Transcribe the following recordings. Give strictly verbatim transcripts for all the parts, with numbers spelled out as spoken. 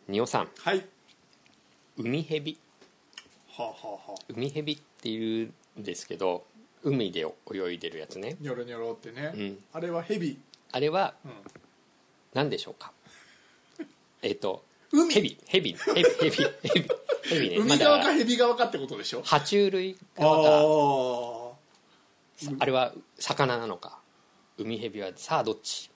仁尾さん、 はい。 海蛇はあ、はあはあ、 海蛇っていうんですけど、海で泳いでるやつね。 ニョロニョロってね、 うん、 あれはヘビ。 あれは、 うん、 何でしょうか。えっと海ヘビヘビヘビヘビヘビヘビね。 海側かヘビ側かってことでしょ。 爬虫類側か、 ああれは魚なのか。海蛇はさあどっち。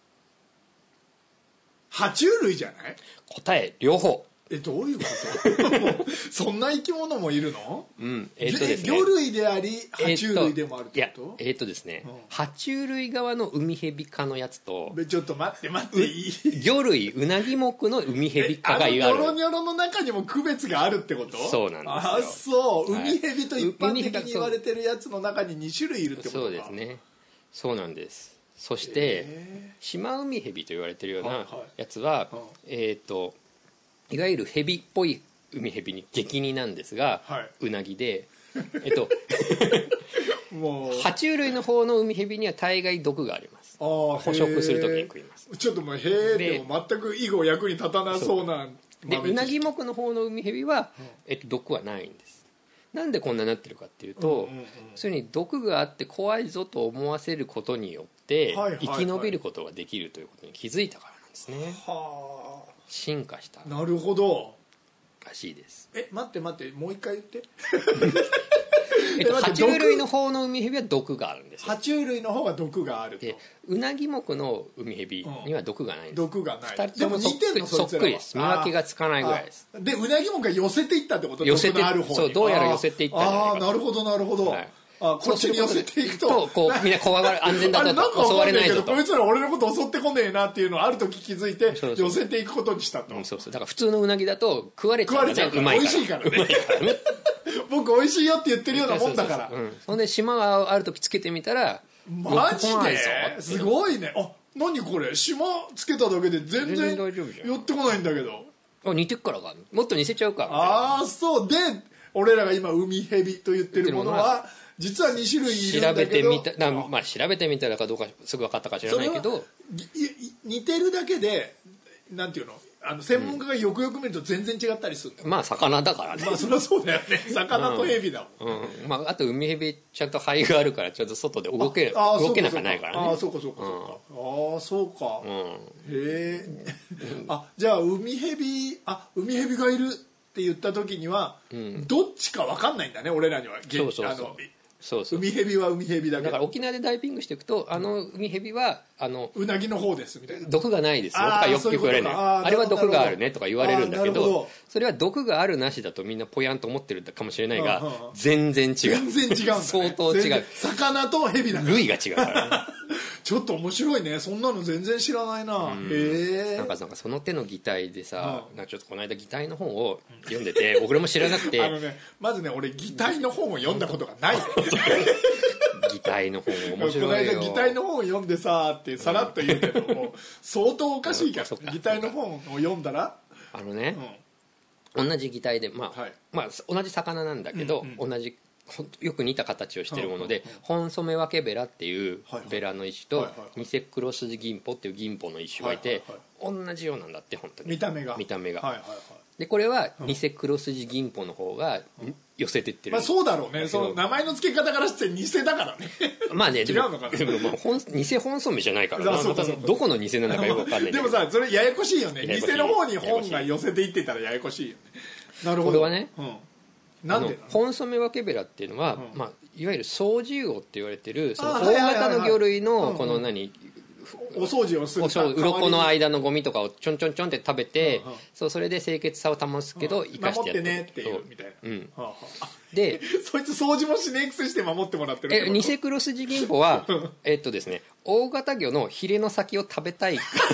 爬虫類じゃない。 答え両方。 え、どういうことそんな生き物もいるの。 うんえー、っとですね、 魚類であり爬虫類でもあるってこと。 えー、っとですね、 うん、 爬虫類側の海蛇科のやつと、 ちょっと待って待っていい魚類うなぎ目の海蛇科がいる。 あのニョロニョロの中にも区別があるってこと。 そうなんですよ。 あ、そう、 はい、 海蛇と一般的に言われてるやつの中にに種類いるってことか。 そうですね、そうなんです。そしてシマウミヘビと言われてるようなやつは、はいはい、えっ、ー、といわゆるヘビっぽい海ヘビに激似なんですが、はい、うなぎでえっともう爬虫類の方の海ヘビには大概毒があります。あ、捕食するときに食います。 ちょっともうへえ、でも全く以後役に立たなそうな。 でうなぎ目の方の海ヘビは、えっと、毒はないんです。なんでこんなになってるかっていうと、うんうんうん、それに毒があって怖いぞと思わせることによって、はいはいはい、生き延びることができるということに気づいたからなんですね。はあ、進化した。 なるほど。 らしいです。 え、待って待って、もう一回言って。 えっと、爬虫類の方の海蛇は毒があるんですよ。 爬虫類の方が毒があると。 でうなぎ目の海蛇には毒がないんです、 うん、毒がない。 ふたりとも似てんのそっくりです。見分けがつかないぐらいです。 でうなぎ目が寄せていったってこと。 寄せて、 毒のある方に。 そう、どうやら寄せていったんじゃないか。 ああ、なるほどなるほど、はい、あ、こっちに寄せていくとこうみんな怖がる、安全だと襲われないぞと。 こいつら俺のこと襲ってこねえなっていうのをある時気づいて寄せていくことにしたと。 うん、そうそう。だから普通のうなぎだと食われちゃう、ね、 食われちゃうから、美味しいからね。僕美味しいよって言ってるようなもんだから。 そうそうそう、うん、そんで島がある時つけてみたら、 マジですごいね。あ、何これ、島つけただけで全然寄ってこないんだけど。 あ、似てっからか、もっと似せちゃうか。 ああ、そうで、俺らが今海蛇と言ってるものは実はに種類いるんだけど、調べてみたな、 まあ、調べてみたらかどうかすぐ分かったか知らないけど、 似てるだけでなんていうの、あの専門家がよくよく見ると全然違ったりするんだ、 うん、まあ魚だからね。 まあそりゃそうだよね。魚とヘビだもん、 うんうん、まあ、あと海ヘビちゃんと肺があるからちょっと外で動け動けなくないからね。 ああ、そうかそうかそうか、うん、ああそうか、うん、へえあ、じゃあ海ヘビ、あ、海ヘビがいるって言った時には、うん、どっちか分かんないんだね、俺らには。 そうそうそう、そうそう、 海蛇は海蛇だけど、 だから沖縄でダイビングしていくと、あの海蛇はあのうなぎの方ですみたいな、 毒がないですよとかよく言われるのよ。 あ, あれは毒があるねとか言われるんだけ ど, どそれは毒があるなしだとみんなポヤンと思ってるかもしれないが、全然違う、 全然違うんだ、ね、 相当違う。 魚と蛇だから類が違うからね。 ちょっと面白いね、そんなの全然知らないな。へえ。 なんかなんかその手の擬態でさ、うん、なんかちょっとこの間擬態の本を読んでて、俺も知らなくて、 あのね、まずね、俺擬態の本を読んだことがない。 擬態の本面白いよ。 この間擬態の本を読んでさってさらっと言うけども相当おかしいから。擬態の本を読んだら、あのね、うん、同じ擬態で、まあ、はい、まあ同じ魚なんだけど、うんうん、同じよく似た形をしているもので、本染分けベラっていうベラの一種とニセクロスジギンポっていうギンポの一種がいて、同じようなんだって、本当に見た目が見た目が、はいはいはい、でこれはニセクロスジギンポの方が寄せてってる、 まあそうだろうね、その名前の付け方からして偽だからね。 まあね、 違うのかな。 でも、まあ、本偽本染めじゃないからな、そうそうそう、どこの偽なのかよく分かんない。 でもさ、それややこしいよね、偽の方に本が寄せていってたらややこしいよね。なるほど。 これはね、うん、 なんで本染分けベラっていうのは、うん、まあ、いわゆる掃除魚って言われてるその大型の魚類のこの何、 お掃除をする、 鱗の間のゴミとかをちょんちょんちょんって食べて、うんうん、そうそれで清潔さを保つけど、うん、生かしてやってる、 守ってねっていうみたいな、うん、はあはあ、 でそいつ掃除もしねえくせして守ってもらってるってこと。 えニセクロスジギンポはえっとですね、大型魚のヒレの先を食べたい。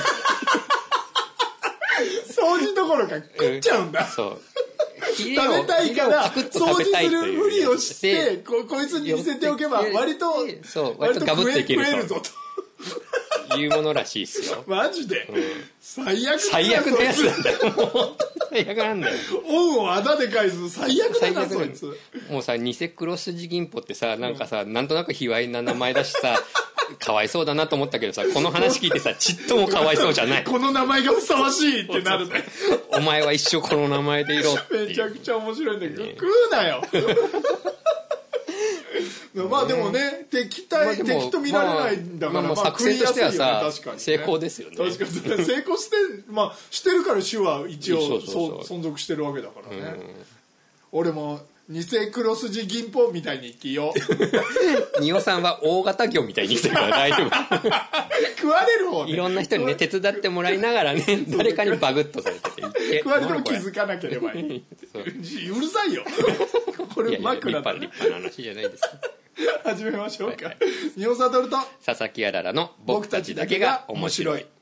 掃除どころか食っちゃうんだ、うん、そう食べたいから掃除するふりをして こ, こいつに見せておけば割とそう割とガブッといけると食えるぞというものらしいっすよ。 マジで、うん、最悪最悪なやつなんだよ。もう最悪なんだよ。 恩をあだで返す最悪だなそいつ。 もうさ、ニセクロスジギンポってさ、なんかさ、うん、なんとなく卑猥な名前だしさ、 かわいそうだなと思ったけどさ、この話聞いてさ、ちっともかわいそうじゃない。 この名前がふさわしいってなるね。 お前は一生この名前でいろっていう。 めちゃくちゃ面白いんだけど、ね、食うなよ。まあでもね、敵対、まあ、敵と見られないんだから、まあ、まあ作戦としてはさ、 確かにね、 成功ですよね。 確かに成功して、まあしてるから種は一応そうそうそう存続してるわけだからね。俺も偽黒筋銀포みたいに生きよう。仁尾さんは大型魚みたいに生きてるから大丈夫。 食われる方ね。 いろんな人にね手伝ってもらいながらね、誰かにバグッとされてて、 食われても気づかなければいい。うるさいよ。これ枕だね。 立派な話じゃないですか。 始めましょうか。仁尾悟と佐々木あららの僕たちだけが面白い。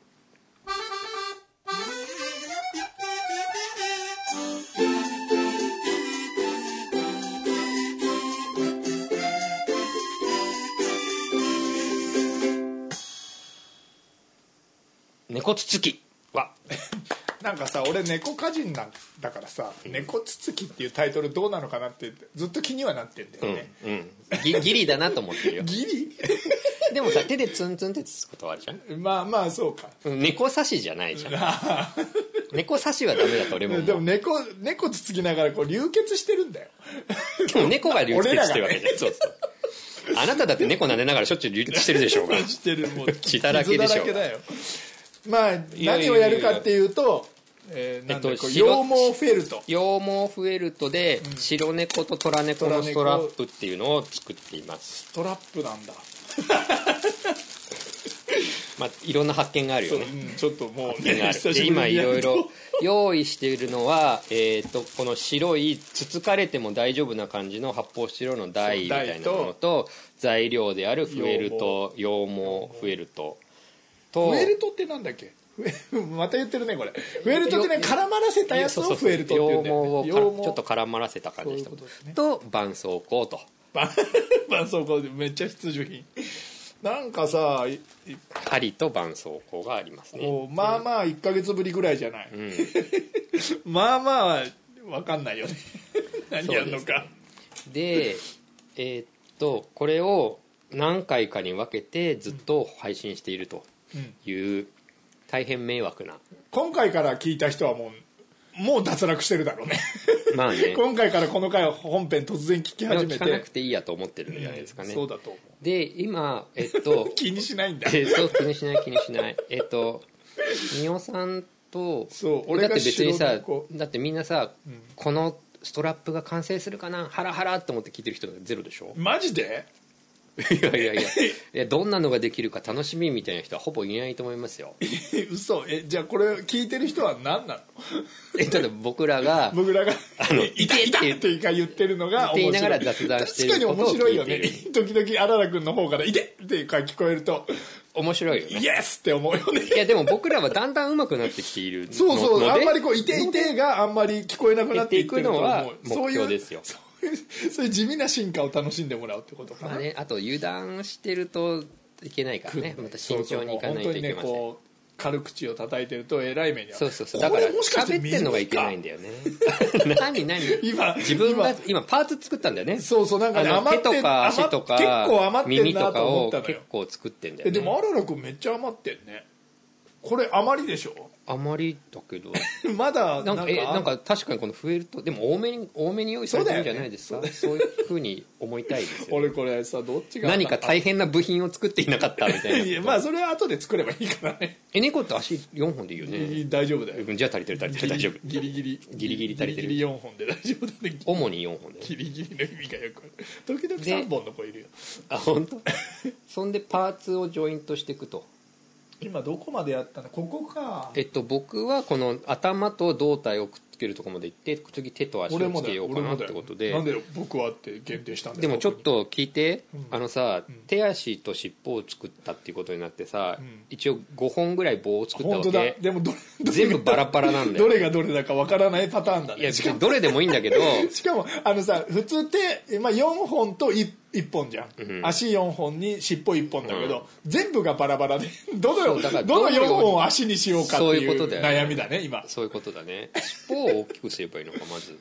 猫つつきはなんかさ、俺猫歌人なんだからさ、うん、猫つつきっていうタイトルどうなのかなってずっと気にはなってんだよね。 うんうん、ギ, ギリだなと思ってるよ。 ギリでもさ、手でツンツンってつつくことはあるじゃん。 まあまあそうか。 猫刺しじゃないじゃん。猫刺しはダメだと俺も思う。 でも猫猫つつきながらこう流血してるんだよ。 でも猫が流血してるわけじゃん。そうそう。あなただって猫撫でながらしょっちゅう流血してるでしょうが。 してる、もう血だらけでしょうが。 まあ何をやるかっていうと、えー、なんだ、えっと、羊毛フェルト。 羊毛フェルトで、うん、白猫と虎猫のストラップっていうのを作っています。 ストラップなんだ。 まあいろんな発見があるよね。 うん、ちょっともうね、 で今いろいろ用意しているのは、えー、とこの白いつつかれても大丈夫な感じの発泡スチロールの台みたいなものと、材料であるフェルト、羊毛フェルトと。 フェルトってなんだっけ？また言ってるねこれ。フェルトってね、絡まらせたやつをフェルトって言うんだよね。 羊毛をちょっと絡まらせた感じと、ね、と絆創膏と。 絆創膏でめっちゃ必需品。なんかさ、 針と絆創膏がありますね。 まあまあいっかげつぶりぐらいじゃない。うん、まあまあ分かんないよね。何やるのか。 で、えー、っとこれを何回かに分けてずっと配信しているという、うん、大変迷惑な。 今回から聞いた人はもうもう脱落してるだろうね。 まあね。 今回からこの回を本編突然聞き始めて。 聞かなくていいやと思ってるんじゃないですかね。うん、 そうだと思う。 で今えっと気にしないんだ。 えそう気にしない気にしない。えっと仁尾さんとそう俺がだって別にさだってみんなさ、うん、このストラップが完成するかなハラハラって思って聞いてる人がゼロでしょ。 マジで？ いやいやいやいやどんなのができるか楽しみみたいな人はほぼいないと思いますよ。 嘘。えじゃあこれ聞いてる人は何なの？ えただ僕らが僕らがあのいたいたって言ってるのが面白い。言いながら雑談してることを聞いてる。確かに面白いよね。時々あららくんの方からいてっていう声聞こえると面白いよね。 イエスって思うよね。 いやでも僕らはだんだん上手くなってきているので。 そうそう。あんまりこういていてがあんまり聞こえなくなっていくのは目標ですよ。 そういう地味な進化を楽しんでもらうってことかな。 まあね、あと油断してるといけないからね。また慎重にいかないといけません。そうそう、本当にね、こう軽口を叩いてるとえらい目には。 そうそうそう。だから喋ってんのがいけないんだよね。何何今自分が今パーツ作ったんだよね。 そうそう、なんかね、余って手とか足とか結構余ってんなと思ったのよ。 耳とかを結構作ってんだよね。 でもあららくんめっちゃ余ってんね。これ余りでしょ？ 余りだけどまだなんかえなんか確かにこの増えるとでも多めに多めに用意されてるんじゃないですか。 そう,、ね、そういう風に思いたいですよ、ね、 俺これさどっちが何か大変な部品を作っていなかったみたいな。いやまあそれは後で作ればいいからね。 え猫って足よんほんでいいよね。 大丈夫だよ。 じゃあ足りてる足りてる大丈夫。 ギリギリギリギリ足りてる。 ギリギリよんほんで大丈夫だね。 主によんほんで、ね、 ギリギリの意味がよくある。時々さんぼんの子いるよ。 あ本当。そんでパーツをジョイントしていくと。 今どこまでやったの？ここか。 えっと僕はこの頭と胴体をくっつけるところまで行って次手と足をつけようかなってことで。 なんで僕はって限定したんだよ。 でもちょっと聞いて、うん、あのさ、うん、手足と尻尾を作ったっていうことになってさ、うん、一応ごほんぐらい棒を作ったわけ。 本当だ。でもどれ全部バラバラなんだよ。 どれがどれだかわからないパターンだね。 いやどれでもいいんだけどしかもあのさ普通手、まあ、よんほんといっぽんじゃん、うん、足よんほんに尻尾いっぽんだけど、うん、全部がバラバラでどのどのよんほんを足にしようかっていう悩みだね今。 そういうことだね。尻尾を大きくすればいいのかまず。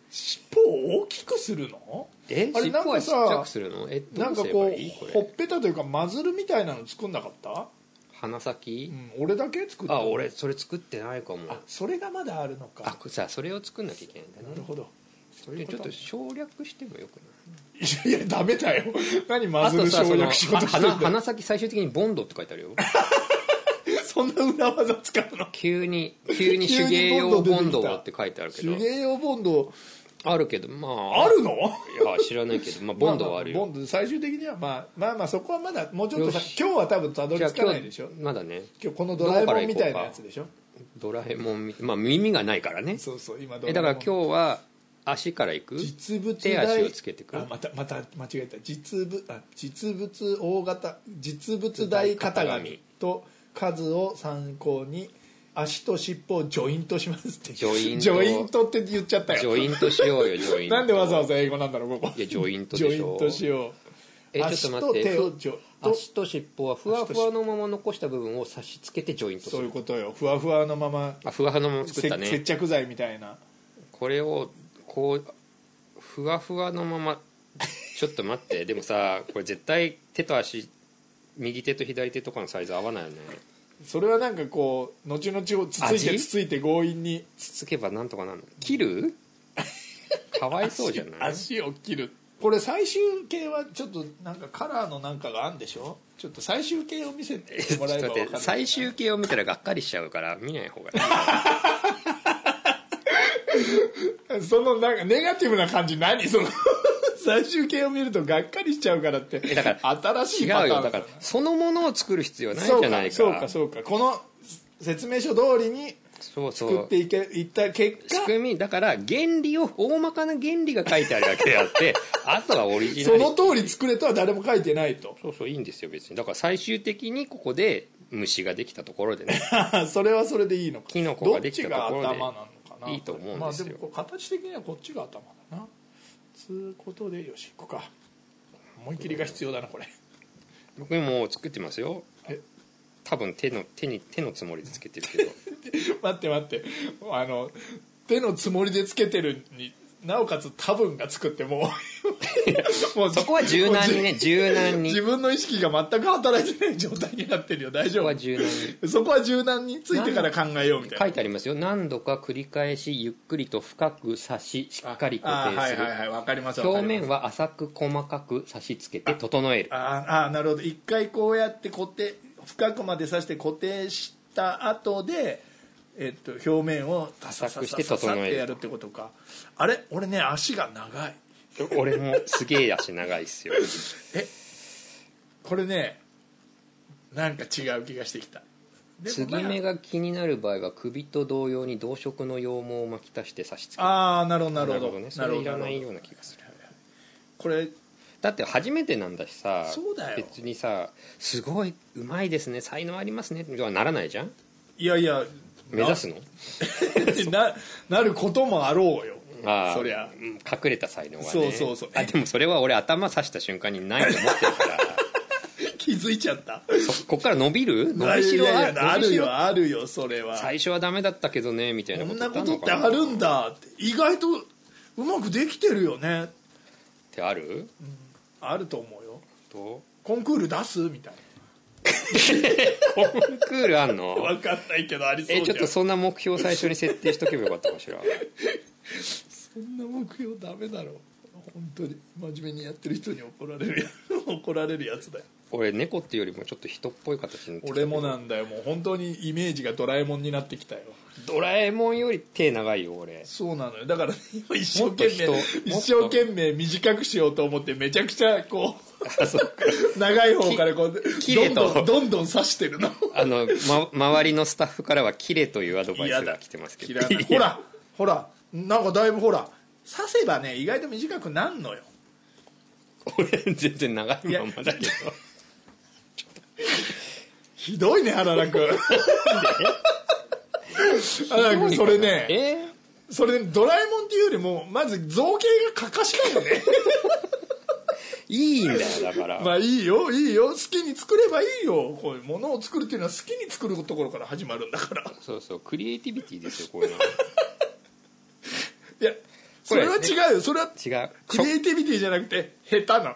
尻尾を大きくするの？ えあれ尻尾はちっちゃくするの？えなんかこうほっぺたというかマズルみたいなの作んなかった？ 鼻先、 うん、俺だけ作った？ あ俺それ作ってないかも。 あそれがまだあるのか。 あさあそれを作んなきゃいけないんだね。 なるほど。 それちょっと省略してもよくない？いやいやダメだよ。何マズル省略しようとしてんだよ。 鼻先最終的にボンドって書いてあるよ。 そんな裏技使うの？ 急に急に手芸用ボンドって書いてあるけど。 手芸用ボンドあるけどまああるの？ いや知らないけど、まあ、ボンドはあるよ。 まあまあボンド最終的には、まあ、まあまあそこはまだもうちょっとさ今日は多分たどり着かないでしょ。 まだね。 今日このドラえもんみたいなやつでしょ。 ドラえもんみまあ耳がないからね。 そうそう今ドラえもんえだから今日は足からいく？ 実物手足をつけてくる。 あまたまた間違えた。実物あ実物大型実物大型紙と数を参考に足と尻尾をジョイントしますって。 ジョイントジョイントって言っちゃったよ。 ジョイントしようよジョイント。 なんでわざわざ英語なんだろうここ。 いやジョイントでしょ。 ジョイントしよう。 えちょっと待って。 足と手をジョ足と尻尾はふわふわのまま残した部分を差し付けてジョイントする。 そういうことよ。ふわふわのまま。 あふわふわのまま作ったね。 接着剤みたいな。 これをこうふわふわのままちょっと待ってでもさこれ絶対手と足右手と左手とかのサイズ合わないよね。 それはなんかこう後々をつついてつついて強引につつけばなんとかなるの。切るかわいそうじゃない？ 足を切る。これ最終形はちょっとなんかカラーのなんかがあるんでしょ。ちょっと最終形を見せてもらえば分かる。 最終形を見たらがっかりしちゃうから見ない方がいい。 そのなんかネガティブな感じ何その最終形を見るとがっかりしちゃうからって。 だから新しいパターン。 違うよだからそのものを作る必要ないじゃないか。 そうかそうかそうか。この説明書通りに作っていけいった結果仕組みだから原理を大まかな原理が書いてあるだけであってあとはオリジナルその通り作れとは誰も書いてないと。 そうそういいんですよ別に。だから最終的にここで虫ができたところでねそれはそれでいいのか。 キノコができたところでどっちが頭なのかな。 いいと思うんですよ。 まあでもこう形的にはこっちが頭だなつうことでよし行くか。思い切りが必要だなこれ。 僕も作ってますよ。 え多分手の手に手のつもりでつけてるけど待って待ってあの手のつもりでつけてるになおかつ多分がつくってもうもうそこは柔軟にね柔軟に自分の意識が全く働いてない状態になってるよ。大丈夫？ そこは柔軟にそこは柔軟についてから考えようみたいな書いてありますよ。何度か繰り返しゆっくりと深く刺ししっかり固定する。 はいはいはいわかります。 表面は浅く細かく刺し付けて整える。 ああなるほど。一回こうやって固定深くまで刺して固定した後でえっと、表面を浅くして整えるってやるってことか。あれ俺ね足が長い。 俺もすげえ足長いっすよえこれねなんか違う気がしてきた。 継ぎ目が気になる場合は首と同様に同色の羊毛を巻き足して差し付ける。 ああなるほどなるほど、 ね、それいらないような気がする。 これだって初めてなんだしさ。 そうだよ。 別にさすごいうまいですね才能ありますねとはならないじゃん。 いやいや目指すのな, なることもあろうよ。 あそりゃ隠れた才能はね。 そうそうそう。 あでもそれは俺頭刺した瞬間にないと思ってるから気づいちゃった。 そこっから伸びる伸びしろいやいやあるよあるよそれは。 最初はダメだったけどねみたいなこことんなことってあるんだって意外とうまくできてるよねってある、 うん、あると思うよ。 とコンクール出すみたいなコンクールあんの分かんないけどありそうじゃん。 えちょっとそんな目標最初に設定しとけばよかったかしらそんな目標ダメだろ本当に。真面目にやってる人に怒られるや怒られるやつだよ。 俺猫っていうよりもちょっと人っぽい形になってきた。 俺もなんだよ。もう本当にイメージがドラえもんになってきたよ。 ドラえもんより手長いよ俺。 そうなのよ。だから今一生懸命一生懸命短くしようと思ってめちゃくちゃこう長い方からこうキレとどんどんどんどん刺してるの。 あの、ま、周りのスタッフからはキレというアドバイスが来てますけど。 ほらほらなんかだいぶほら刺せばね意外と短くなんのよ。 俺全然長いままだけどひどいね原田君原田君それね、えー、それねドラえもんっていうよりもまず造形がかかしかよねいいんだよだからまあいいよいいよ好きに作ればいいよ。こういうものを作るっていうのは好きに作るところから始まるんだから。 そうそうクリエイティビティですよこういうのいやそれは違うよ。それは違う。 クリエイティビティじゃなくて下手なの。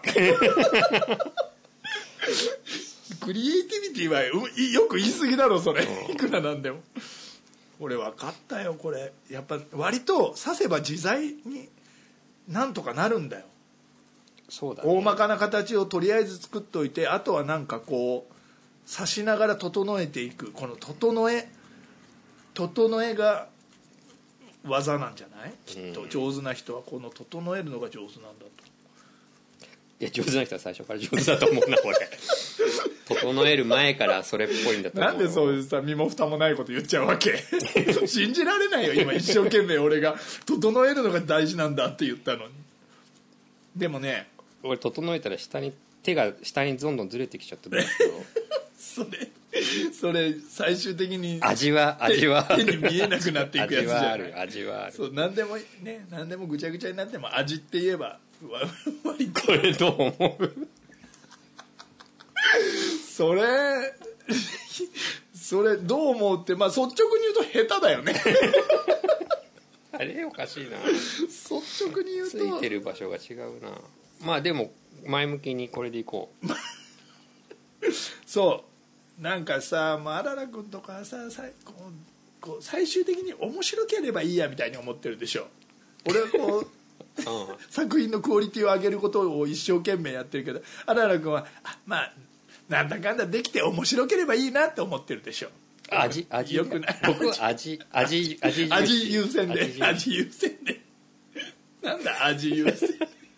クリエイティビティはよく言い過ぎだろそれ。いくらなんでも。俺分かったよこれ。やっぱ割と刺せば自在になんとかなるんだよ。 そうだね。 大まかな形をとりあえず作っておいて、あとはなんかこう刺しながら整えていく、この整え整えが技なんじゃない？きっと上手な人はこの整えるのが上手なんだと。 いや上手な人は最初から上手だと思うなこれ。整える前からそれっぽいんだと思う。 なんでそういうさ身も蓋もないこと言っちゃうわけ？信じられないよ今一生懸命俺が整えるのが大事なんだって言ったのに。でもね、 俺整えたら下に手が下にどんどんずれてきちゃってるんですけどそれそれ最終的に味は味は手に見えなくなっていくやつじゃない。 味はある味はある。 そう何でもね、何でもぐちゃぐちゃになっても味って言えば割とこれどう思う？ それそれどう思うって、まあ率直に言うと下手だよね。 あれおかしいな。 率直に言うとついてる場所が違うな。まあでも前向きにこれでいこう。 そうなんかさ、まあ、あらら君とかささこうこう最終的に面白ければいいやみたいに思ってるでしょ。俺はこう作品のクオリティを上げることを一生懸命やってるけど、あらら君はあまあなんだかんだできて面白ければいいなって思ってるでしょ。 味味よくない。 僕は味味味味優先で味優先でなんだ味優先。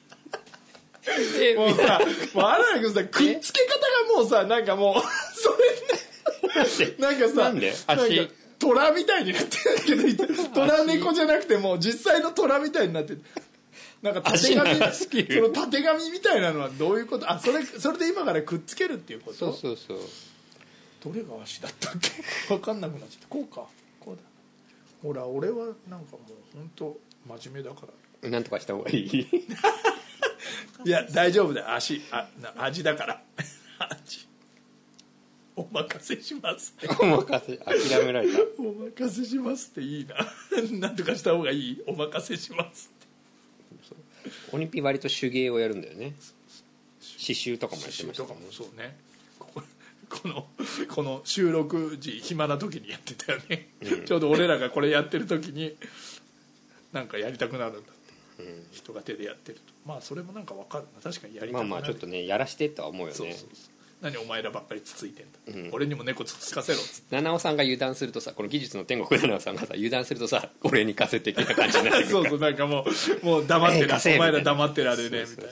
もうさ、もうあらら君さくっつけ方がもうさなんかもうそれなんかさなんで足なんか虎みたいになってるけど虎猫じゃなくてもう実際の虎みたいになってる。なんか縦紙その縦紙みたいなのはどういうこと？あそれそれで今からくっつけるっていうこと？ そうそうそう。 どれが足だったっけ？分かんなくなっちゃった。こうかこうだ。ほら俺はなんかもう本当真面目だから。 なんとかした方がいい。 いや大丈夫だよ足あな味だから味。お任せしますって。 お任せ諦められた。 お任せしますっていいな。なんとかした方がいい。お任せしますって。 オニピ割と手芸をやるんだよね。刺繍とかもやってました、ね、 刺繍とかもそうね。こここのこの収録時暇な時にやってたよね、うん、ちょうど俺らがこれやってる時になんかやりたくなるんだって、うん、人が手でやってるとまあそれもなんか分かるな。確かにやりたくなる。 まあまあちょっとねやらしてとは思うよね。 そうそうそう。何お前らばっかりつついてんだ、うん、俺にも猫つつかせろっつって。 七尾さんが油断するとさ、この技術の天国七尾さんがさ油断するとさ俺に貸せ的な感じになってくる。 そうそうなんかもうもう黙ってる、えー、お前ら黙ってられねみたいな。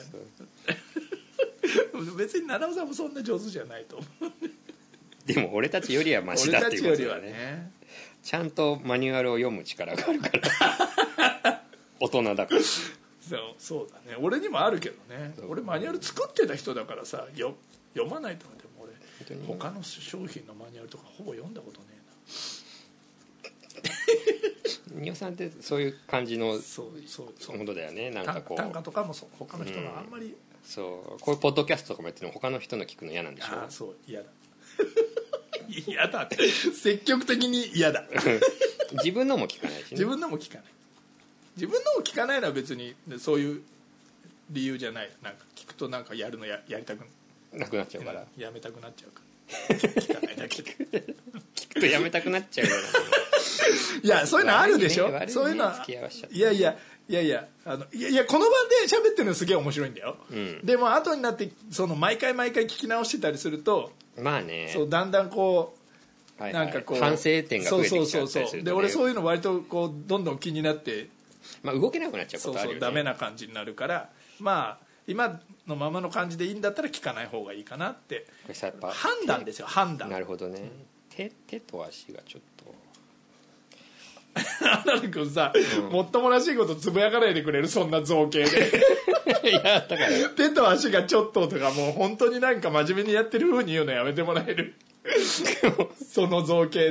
別に七尾さんもそんな上手じゃないと思う。 でも俺たちよりはマシだっていうことだね。 俺たちよりはね。 ちゃんとマニュアルを読む力があるから大人だからそうそうだね。俺にもあるけどね。俺マニュアル作ってた人だからさよ読まないとか。でも俺他の商品のマニュアルとかほぼ読んだことねえな。ニオさんってそういう感じのそうそうそうことだよね。なんかこう短歌とかもそう他の人のあんまり、うん、 そうこういうポッドキャストとかもやってるの他の人の聞くの嫌なんでしょ。 ああそう嫌だ嫌だって積極的に嫌だ。 自分のも聞かないし、ね、 自分のも聞かない。自分のも聞かないのは別にそういう理由じゃない。なんか聞くとなんかやるの や, やりたくなくなっちゃうから、 やめたくなっちゃうから聞かないだけで聞くとやめたくなっちゃうからいやそういうのあるでしょ、 ねね、 そういうのはいやいやいやいやあのいやいやこの場で喋ってるのすげえ面白いんだよ、うん、でも後になってその毎回毎回聞き直してたりするとまあねそうだんだんこう、 はいはい、 なんかこう反省点が増えてきちゃったりすると、ね、そうそうそうで俺そういうの割とこうどんどん気になって、 まあ、動けなくなっちゃうことあるよね。 そうそうダメな感じになるからまあ今のままの感じでいいんだったら聞かない方がいいかなって判断ですよ。判断。 なるほどね、うん、手, 手と足がちょっとアナル君さ、うん、もっともらしいことつぶやかないでくれるそんな造形でいやだから手と足がちょっととかもう本当になんか真面目にやってる風に言うのやめてもらえるその造形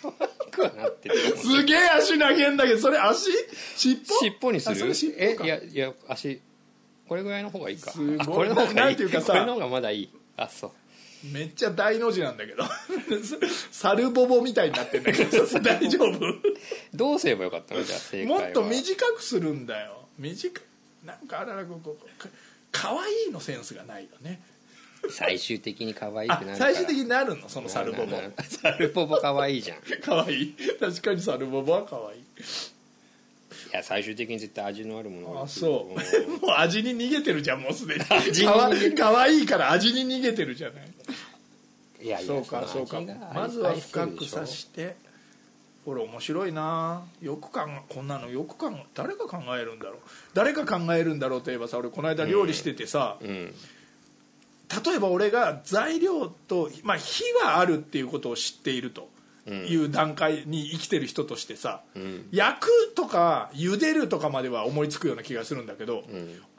ですげえ足投げんだけどそれ足尻尾尻尾にする。えいやいや足これぐらいの方がいいか。すごいあこれの方がいい。なんていうかさこれの方がまだいい。あそうめっちゃ大の字なんだけどサルボボみたいになってんだけど大丈夫？ どうすればよかったのじゃあ正解は。 もっと短くするんだよ。 短いなんかあららここかわいいのセンスがないよね。 最終的に可愛くなるから。 最終的になるのそのサルボボ。 サルボボ可愛いじゃん。 可愛い確かにサルボボは可愛い。いや最終的に絶対味のあるものが。 あそうもう味に逃げてるじゃんもうすでに。 味に逃げかわいいから味に逃げてるじゃない。 いやいやそうかそうか。まずは深く刺して。これ面白いな。よく考えこんなのよく考え誰が考えるんだろう誰が考えるんだろうといえばさ俺この間料理しててさ、 うんうん、 例えば俺が材料と、まあ、火はあるっていうことを知っているという段階に生きてる人としてさ、うん、焼くとか茹でるとかまでは思いつくような気がするんだけど、うん、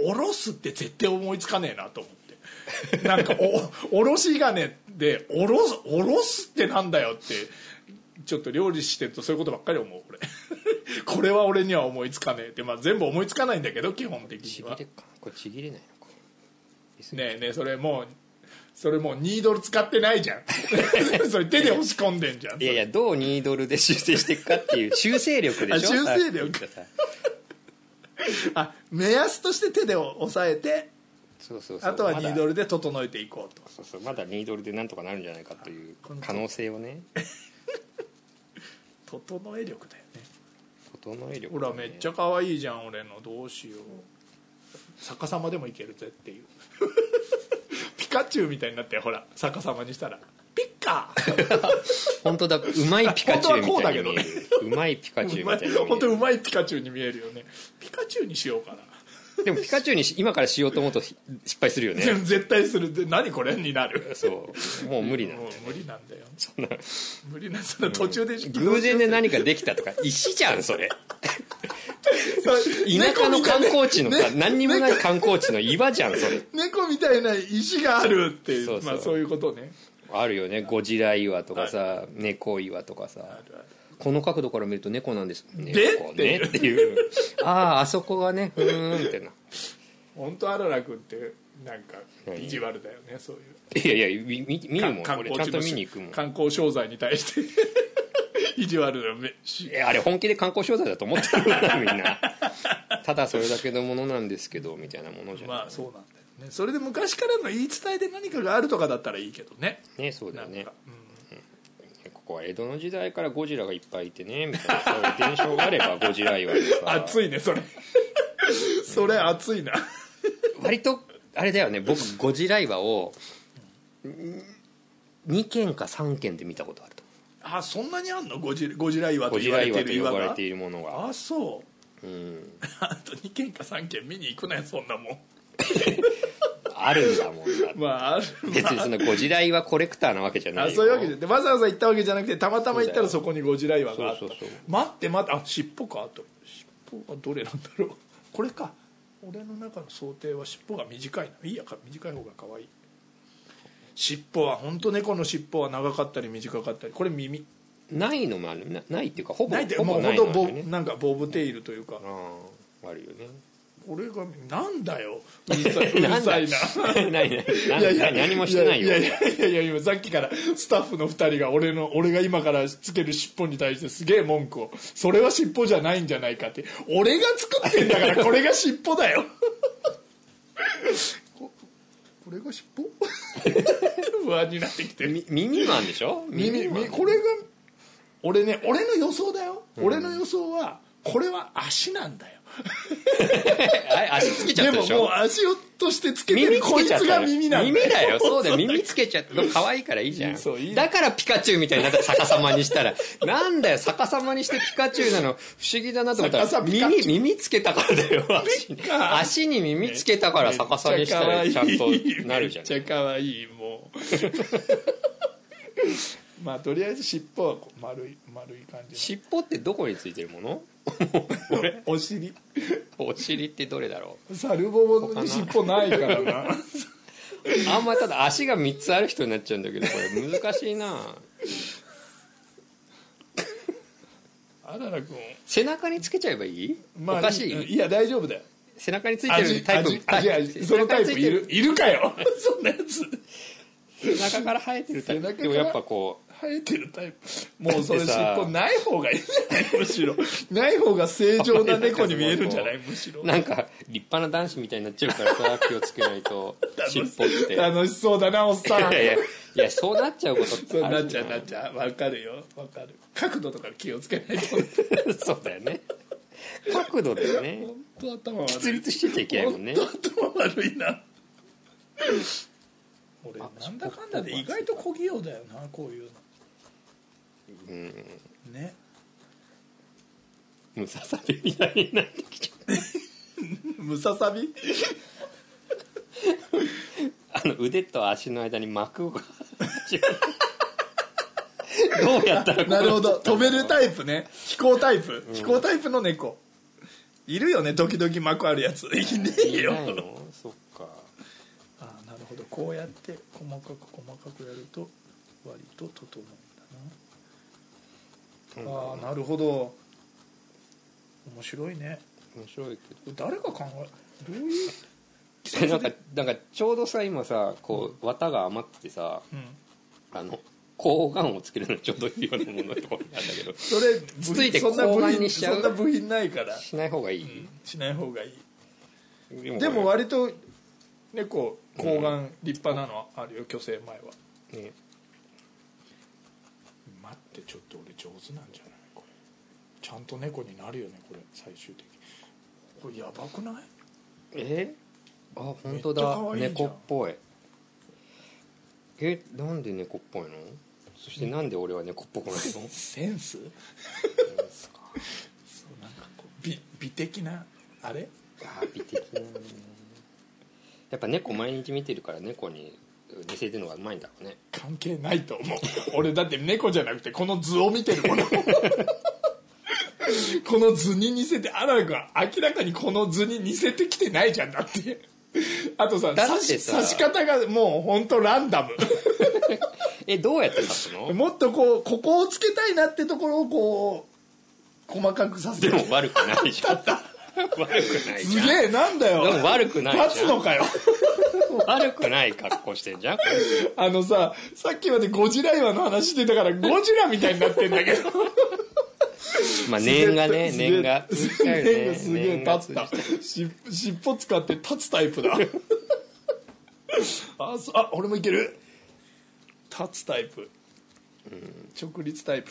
おろすって絶対思いつかねえなと思ってなんかおおろし金でおろすおろすってなんだよってちょっと料理してるとそういうことばっかり思うこれこれは俺には思いつかねえって、まあ、全部思いつかないんだけど基本的には。 ちぎれかこれちぎれないのかねえねえそれもうそれもうニードル使ってないじゃんそれ手で押し込んでんじゃん。 いやいやどうニードルで修正していくかっていう修正力でしょ。 修正力あ目安として手で押さえてそうそうそうあとはニードルで整えていこうと。 そうそうまだニードルでなんとかなるんじゃないかという可能性をね整え力だよね。 整え力、ね、 ほらめっちゃ可愛いじゃん俺の。どうしよう逆さまでもいけるぜっていうピカチュウみたいになってほら逆さまにしたらピッカ本当だうまいピカチュウみたいに見える、ね、うまいピカチュウみたいに見える本当うまいピカチュウに見えるよね。ピカチュウにしようかな。 でもピカチュウに今からしようと思うと失敗するよね。 絶対する。何これになる。 そうもう無理なんだよ、ね、 もう無理なんだよ。そんな無理なその途中で、うん、 偶然で何かできたとか石じゃんそれ田舎の観光地のさ、ね、何にもない観光地の岩じゃんそれ。 猫みたいな石があるっていう、そうそう、まあ、そういうことね。 あるよね。ゴジラ岩とかさ猫岩とかさあるある。この角度から見ると猫なんですね。猫ねっていうあああそこがねふーんってな。 本当あららくんってなんか意地悪だよねそういう。 いやいや見見るもん俺ちゃんと見に行くもん。 観光商材に対して意地悪だよね。 あれ本気で観光商材だと思ってるからみんな。ただそれだけのものなんですけどみたいなものじゃない。 まあそうなんだよね。それで昔からの言い伝えで何かがあるとかだったらいいけどね。 ねそうだよね。ここは江戸の時代からゴジラがいっぱいいてねみたいなそういう現象があればゴジラ岩でさ熱いねそれそれ熱いな割とあれだよね。僕ゴジラ岩をにけんかさんけんで見たことあると。 あそんなにあんのゴジゴジラ岩と言われている岩がゴジラ岩と呼ばれているものが。 あそう、うん、あとにけんかさんけん見に行くなよそんなもんあるんだもんだまあある別にそのゴジラ岩コレクターなわけじゃないよ。 あそういうわけでわざわざ行ったわけじゃなくてたまたま行ったらそこにゴジラ岩があった。そうそうそう待って待ってあ尻尾かあと尻尾はどれなんだろうこれか。俺の中の想定は尻尾が短いないいや短い方が可愛い。尻尾は本当猫の尻尾は長かったり短かったり。これ耳ないのもある な, ないっていうかほぼないってほぼないのもある、ね、なんかボブテイルというかああるよね。 これがなんだようるさい、うるさいなないない何もしてないよ。 いやいやいやいや今さっきからスタッフのふたりが俺の俺が今からつける尻尾に対してすげえ文句を。それは尻尾じゃないんじゃないかって。俺が作ってんだからこれが尻尾だよこ, これが尻尾不安になってきてる。 耳マンでしょ。 耳耳これが俺ね俺の予想だよ、うん、俺の予想はこれは足なんだよ足つけちゃったでしょ。 でももう足をとしてつけてるこいつが耳なんだよ。 耳だよそうだよ耳つけちゃった可愛いからいいじゃん。そういいだからピカチュウみたいになった逆さまにしたらなんだよ逆さまにしてピカチュウなの不思議だなと思ったら耳耳つけたからだよ 足, 足に耳つけたから逆さにしたらちゃんとなるじゃん。 めっちゃ可愛いもうまあとりあえず尻尾は丸い丸い感じ。 尻尾ってどこについてるものお尻お尻ってどれだろう。 サルボボに尻尾ないからなあんまただ足がみっつある人になっちゃうんだけどこれ難しいなあららくん背中につけちゃえばいい、まあ、おかしい。 いや大丈夫だよ。 背中についてるタイプ味味そのタイプいるいるかよそんなやつ背中から生えてるタイプでもやっぱこう生えてるタイプ。もうそれ尻尾ない方がいいんじゃないむしろない方が正常な猫に見えるんじゃない。むしろなんか立派な男子みたいになっちゃうからさ気をつけないと尻尾って楽しそうだなおっさん。 いやいやいやそうなっちゃうことってあるじゃん。 そうなっちゃうなっちゃう。分かるよ分かる。角度とか気をつけないとそうだよね。角度だよね。 本当頭悪い。 喫立してちゃいけないもんね。 本当頭悪いな。俺なんだかんだで意外と小器用だよなこういうの。 うんね。 ムササビみたいになってきちゃう。 ムササビあの腕と足の間に膜がどうやったらなるほど飛べるタイプね。飛行タイプ、うん、飛行タイプの猫いるよね。時々膜あるやついねえよ。いないの。 そっか。 ああなるほど。こうやって細かく細かくやると割と整うんだな、うん、ああなるほど。面白いね。 面白いけど誰が考えどういうなんかなんかちょうどさ今さこう綿が余ってさ、うん、あの睾丸をつけるのにちょうどいいようなもののところなんだけどそれつついて睾丸にしちゃう。 そんな部品ないからしない方がいい、 うん、しない方がいい。で も, でも割と猫睾丸立派なのあるよ、去勢前は、ね、待ってちょっと俺上手なんじゃないこれ。ちゃんと猫になるよねこれ最終的に。これやばくない？ えあ本当だ猫っぽい。えなんで猫っぽいの？そしてなんで俺は猫っぽくないの？ センス？センスか。そうなんかこう 美, 美的なあれ？ あ美的な、ね、やっぱ猫毎日見てるから猫に似せてるのがうまいんだろうね。 関係ないと思う。俺だって猫じゃなくてこの図を見てるもの。この図に似せてあららくは明らかにこの図に似せてきてないじゃんだって。あとさ刺し、刺し方がもうほんとランダム。 えどうやって刺すの？ もっとこうここをつけたいなってところをこう細かく刺す。 でも悪くないじゃん。悪くないじゃん。 すげえなんだよ。 でも悪くないじゃん。 立つのかよ。 悪くない格好してんじゃん。 あのささっきまでゴジラ岩の話してたからゴジラみたいになってんだけど。 まあ念がね念が念がすげえ立った。し尻尾使って立つタイプだ。ああ俺もいける。立つタイプ、うん、直立タイプ。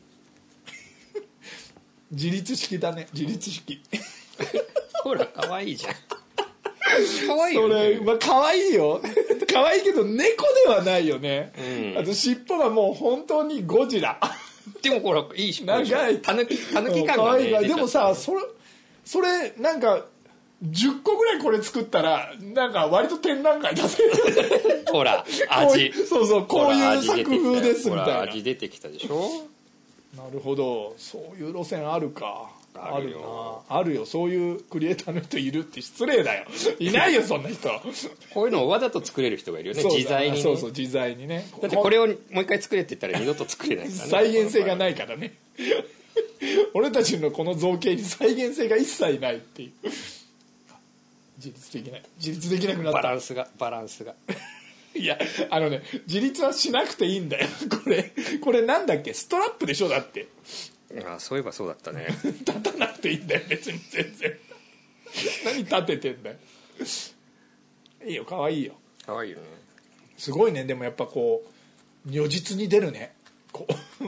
自立式だね自立式。 ほら可愛いじゃん。可愛いよね。 それまあ可愛いよ。可愛いけど猫ではないよね、うん、あと尻尾がもう本当にゴジラ。 でもこれいいし長いたぬきたぬき感がね。 でもさそれそれなんかじゅっこぐらいこれ作ったらなんか割と展覧会出せる。 ほら味そうそうこういう作風ですみたいな。 味出てきたでしょ。 なるほどそういう路線あるか。 あるよあるなあるよ。そういうクリエイターの人いるって失礼だよ。いないよそんな人。 こういうのをわざと作れる人がいるよね。自在にね。 そうそう自在にね。 だってこれをもう一回作れって言ったら二度と作れないからね。 再現性がないからね。俺たちのこの造形に再現性が一切ないっていう。自立できない自立できなくなった。 バランスがバランスが。 いやあのね自立はしなくていいんだよ。これこれなんだっけストラップでしょだって。 ああそういえばそうだったね。 立たなくていいんだよ別に全然。何立ててんだよ。いいよ可愛いよ。 可愛いよね。 すごいね。でもやっぱこう如実に出るね。こ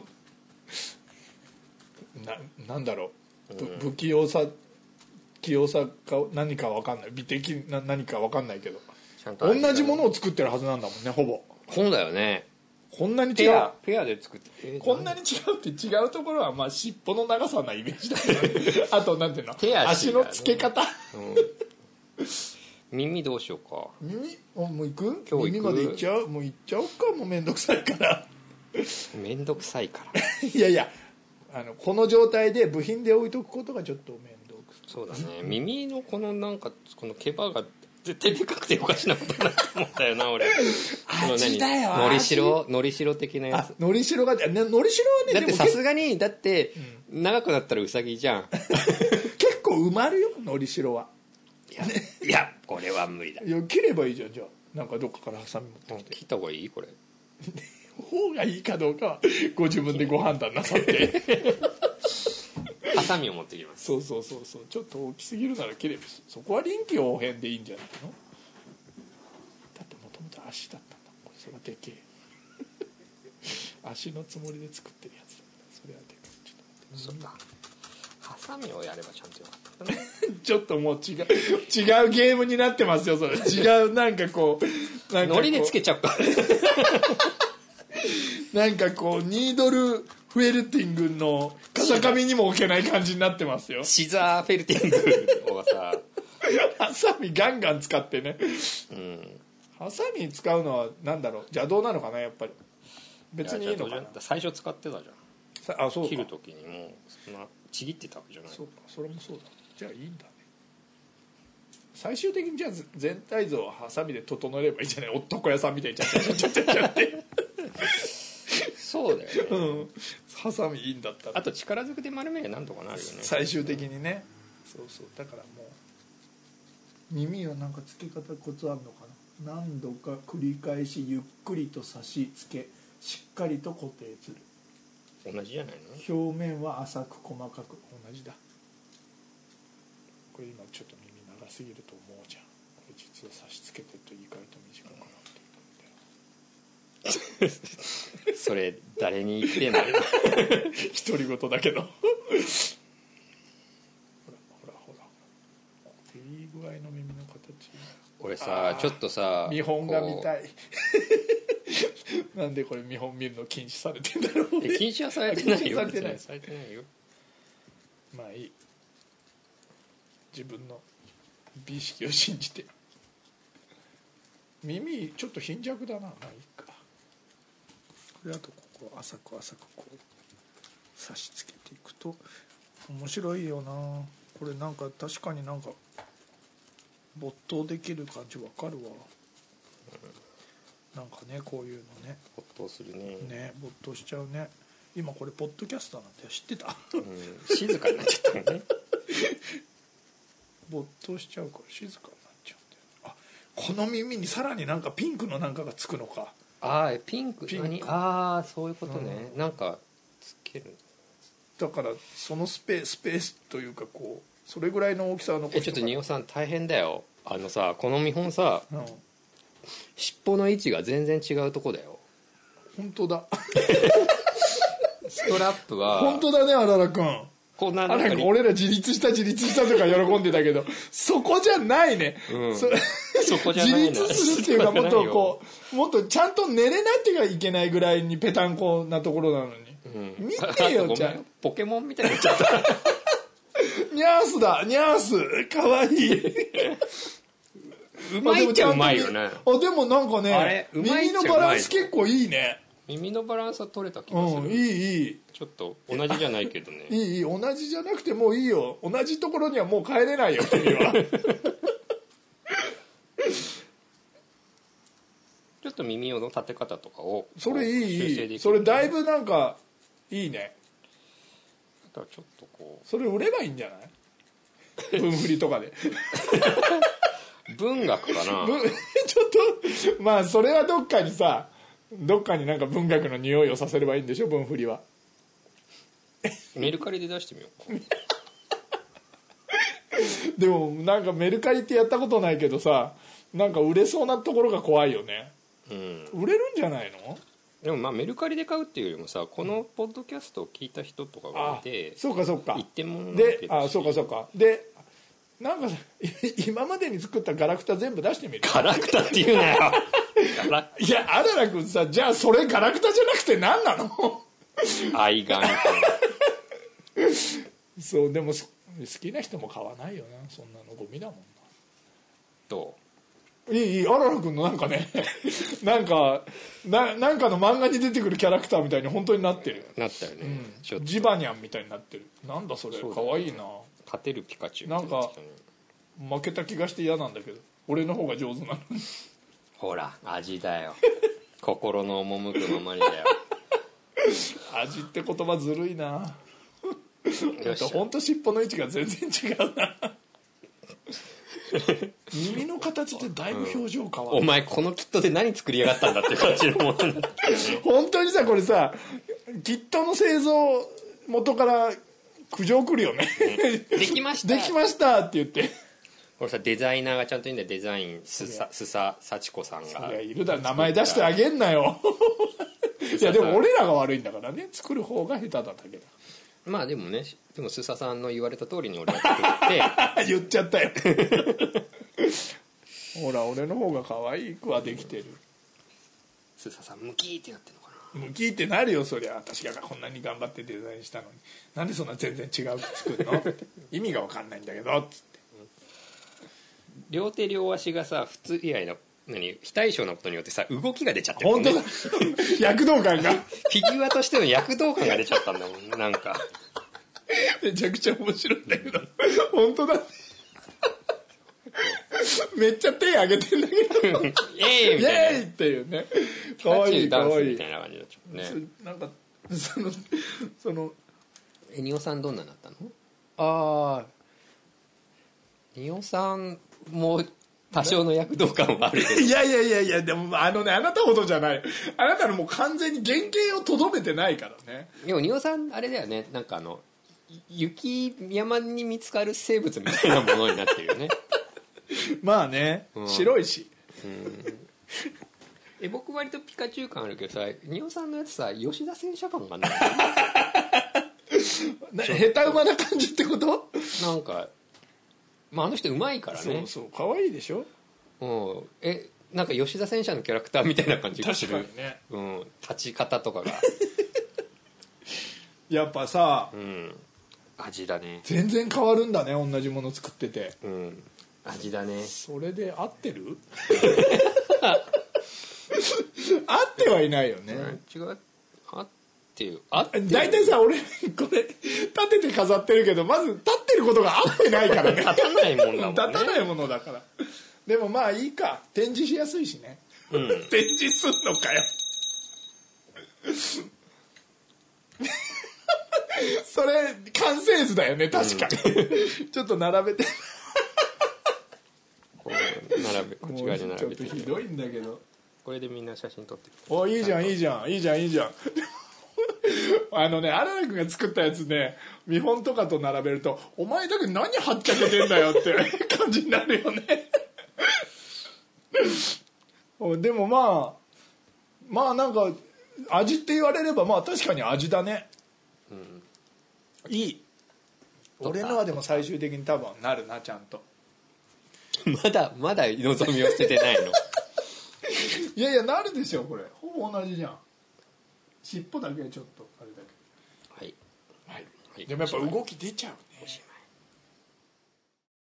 うななんだろう、うん、不器用さ器用さか何か分かんない。美的な何か分かんないけど同じものを作ってるはずなんだもんねほぼ。 そうだよね。 こんなに違う。 ペア、ペアで作って、 えー、こんなに違うって違うところはまあ尻尾の長さなイメージだけど。あとなんていうの手足、ね、足の付け方、うん、 耳どうしようか。 耳あもう行く今日行く。 耳まで行っちゃう。もう行っちゃおうか。もうめんどくさいから。 めんどくさいからいやいやあのこの状態で部品で置いとくことがちょっと面倒くさい。 そうだね。耳のこのなんかこの毛羽が絶対でかくておかしなことだと思ったよな俺。 味だよ。 のりしろのりしろ的なやつ。 のりしろがねのりしろはね。 だってさすがにだって長くなったらウサギじゃん。 結構埋まるよのりしろは。 いや、ね、いやこれは無理だ。 いや切ればいいじゃん。じゃあなんかどっかからハサミ持ってきて。 切った方がいいこれ。 方がいいかどうかはご自分でご判断なさってハサミを持ってきます。 そうそうそうそう、ちょっと大きすぎるなら切れば、そこは臨機応変でいいんじゃないの。だってもともと足だったんだ、これ。それはでけえ足のつもりで作ってるやつだ。それはでかい。ちょっと待って、そうか、 ハサミをやればちゃんとよかったねちょっともう違う違うゲームになってますよそれ。違う、なんかこうなんかこうノリでつけちゃうかなんかこうニードルフェルティングの風上にも置けない感じになってますよ。 シザーフェルティングをさハサミガンガン使ってね、 うん、 ハサミ使うのはなんだろう、邪道なのかな、やっぱり。別にいいのかな。 最初使ってたじゃん。 あ、そうか。 切る時にもうそんなちぎってたわけじゃない。 そうか、それもそうだ。じゃあいいんだね。最終的にじゃあ全体像をハサミで整えればいいんじゃない。男屋さんみたいにちゃっちゃっちゃっちゃっちゃってそうだよね、 うん、ハサミいいんだったら。 あと力ずくで丸めりゃなんとかなるよね、 最終的にね。そうそう、だからもう耳はなんか付け方コツあるのかな。何度か繰り返しゆっくりと差し付け、しっかりと固定する。 同じじゃないの。表面は浅く細かく。同じだ。これ今ちょっと耳長すぎると思うじゃん。これ実は差し付けてると意外と短くなってるんだよそれ誰に言ってんの独り言だけどほらほらほら、いい具合の耳の形。 俺さちょっとさ見本が見たいなんでこれ見本見るの禁止されてんだろう、ね、 禁止はされてないよ。 されてないされてないよ。 まあいい、自分の美意識を信じて。耳ちょっと貧弱だな。まあいいか。これあとここ浅く浅くこう差し付けていくと面白いよな。これなんか確かになんか没頭できる感じわかるわ、うん、なんかねこういうのね没頭するね。 ね、没頭しちゃうね。今これポッドキャスターなんて知ってた、 うん、静かになっちゃったもんね没頭しちゃうから静かになっちゃうんだよ。あ、この耳にさらになんかピンクのなんかがつくのか。 ああピンク、 ピンク何、ああそういうことね、うん、なんかつける。 だからそのスペーススペースというかこうそれぐらいの大きさの。 えちょっと仁尾さん大変だよ。あのさこの見本さ、うん、尻尾の位置が全然違うとこだよ。 本当だストラップは本当だね。あららくん、 こんなあららくん俺ら自立した自立したとか喜んでたけどそこじゃないね、うん、そ, そこじゃないな。自立するっていうかもっとこうもっとちゃんと寝れないってはいけないぐらいにペタンコなところなのに、うん、見てよちゃん。 ポケモンみたいになっちゃったニャースだニャースかわいいうまいっちゃうまいよね。 あでもなんかねあれ耳のバランス結構いいね。 耳のバランスは取れた気がする、 うん、いいいい。 ちょっと同じじゃないけどねいいいい、同じじゃなくてもういいよ。同じところにはもう帰れないよ君はちょっと耳の立て方とかをそれいいいい。それだいぶなんかいいね。 だからちょっとこうそれ売ればいいんじゃない文振りとかで文学かなちょっとまあそれはどっかにさどっかになんか文学の匂いをさせればいいんでしょ文振りは。 メルカリで出してみようかでもなんかメルカリってやったことないけどさなんか売れそうなところが怖いよね、うん、売れるんじゃないの。 でもまあメルカリで買うっていうよりもさこのポッドキャストを聞いた人とかがいて、 うん、そうかそうか一点物であそうかそうかでなんか今までに作ったガラクタ全部出してみる。 ガラクタって言うなよいやあららくんさじゃあそれガラクタじゃなくて何なの愛玩そうでも好きな人も買わないよなそんなのゴミだもんな。 どういいいいあららくんのなんかねなんかななんかの漫画に出てくるキャラクターみたいに本当になってる。 なったよね、 うん、ジバニャンみたいになってる。なんだそれかわいいな。 勝てるピカチュウなんか負けた気がして嫌なんだけど俺の方が上手なのにほら味だよ心の赴くままにだよ味って言葉ずるいなほんと尻尾の位置が全然違うな耳の形ってだいぶ表情変わる、 うん、お前このキットで何作りやがったんだって感じのもの本当にさこれさキットの製造元から苦情来るよねできましたできましたって言ってこれさデザイナーがちゃんといいんだよ。デザインすさすさ幸子さんがいるだろ名前出してあげんなよいやでも俺らが悪いんだからね作る方が下手だだけだ。 まあでもねでもスサさんの言われた通りに俺は作って言っちゃったよほら俺の方が可愛くはできてる。 スサさんムキーってなってるのかな。 ムキーってなるよそりゃ。私がこんなに頑張ってデザインしたのになんでそんな全然違う作るのって意味が分かんないんだけどっつって両手両足がさ普通以外の何非対称なことによってさ動きが出ちゃってるもんね。 本当だ躍動感がフィギュアとしての躍動感が出ちゃったんだもんなんかめちゃくちゃ面白いんだけど本当だめっちゃ手挙げてんだけどイエーイみたいなイエーイっていうねかわいいかわいいみたいな感じになっちゃうね。 なんかそのそのえニオさんどんなだったの。 ああニオさんも多少の躍動感はあるけどいやいやいやいやでもあのねあなたほどじゃない。あなたのもう完全に原型をとどめてないからね。 でもニオさんあれだよねなんかあの雪山に見つかる生物みたいなものになってるよねまあね、うん、白いし、うん、 え僕割とピカチュウ感あるけどさニオさんのやつさ吉田戦車感がない下手馬な感じってこと。 なんかまあ、あの人うまいからね。 そうそう可愛いでしょ。 うんえなんか吉田戦車のキャラクターみたいな感じがする。 確かにね、 うん、立ち方とかがやっぱさ、 うん、味だね。 全然変わるんだね同じもの作ってて、 うん、味だね。 それで合ってる合ってはいないよね、 違う合っていう合ってる大体さ俺これ立てて飾ってるけどまず立ってることが合ってないからね立たないもんだもんね。 立たないものだから。でもまあいいか展示しやすいしね、うん、展示すんのかよそれ完成図だよね確かに、うん、ちょっと並べてこう並べこっち側に並べてちょっとひどいんだけどこれでみんな写真撮ってる。 おいいじゃんいいじゃんいいじゃんいいじゃんあのね荒田君が作ったやつね見本とかと並べるとお前だけ何はっちゃけてんだよって感じになるよねでもまあまあなんか味って言われればまあ確かに味だね、うん、いい。俺のはでも最終的に多分なるなちゃんとまだまだ望みを捨ててないのいやいやなるでしょこれほぼ同じじゃん。尻尾だけちょっとあれだけど、はい、はい、でもやっぱ動き出ちゃうね。